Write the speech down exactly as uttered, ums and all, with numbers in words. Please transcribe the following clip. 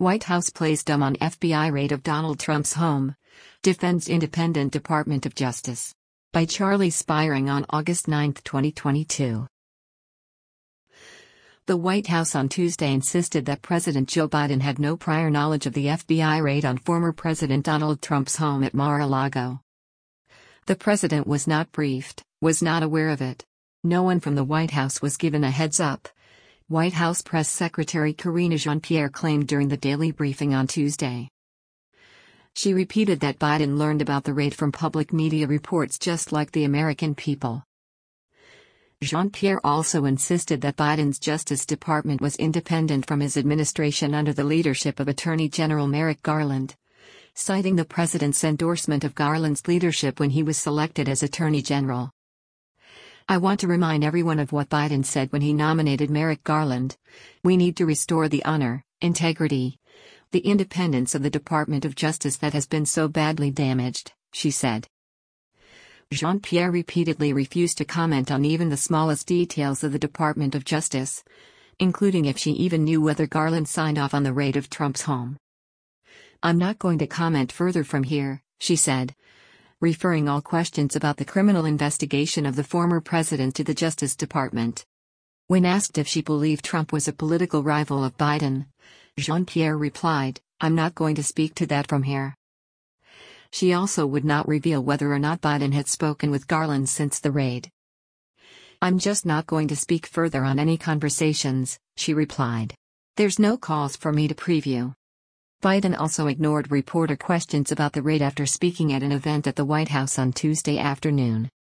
White House plays dumb on F B I raid of Donald Trump's home. Defends Independent Department of Justice. By Charlie Spiring on August ninth, twenty twenty-two. The White House on Tuesday insisted that President Joe Biden had no prior knowledge of the F B I raid on former President Donald Trump's home at Mar-a-Lago. The president was not briefed, was not aware of it. No one from the White House was given a heads-up. White House Press Secretary Karine Jean-Pierre claimed during the daily briefing on Tuesday. She repeated that Biden learned about the raid from public media reports just like the American people. Jean-Pierre also insisted that Biden's Justice Department was independent from his administration under the leadership of Attorney General Merrick Garland, citing the president's endorsement of Garland's leadership when he was selected as Attorney General. "I want to remind everyone of what Biden said when he nominated Merrick Garland. We need to restore the honor, integrity, the independence of the Department of Justice that has been so badly damaged," she said. Jean-Pierre repeatedly refused to comment on even the smallest details of the Department of Justice, including if she even knew whether Garland signed off on the raid of Trump's home. "I'm not going to comment further from here," she said, referring all questions about the criminal investigation of the former president to the Justice Department. When asked if she believed Trump was a political rival of Biden, Jean-Pierre replied, "I'm not going to speak to that from here." She also would not reveal whether or not Biden had spoken with Garland since the raid. "I'm just not going to speak further on any conversations," she replied. "There's no cause for me to preview." Biden also ignored reporter questions about the raid after speaking at an event at the White House on Tuesday afternoon.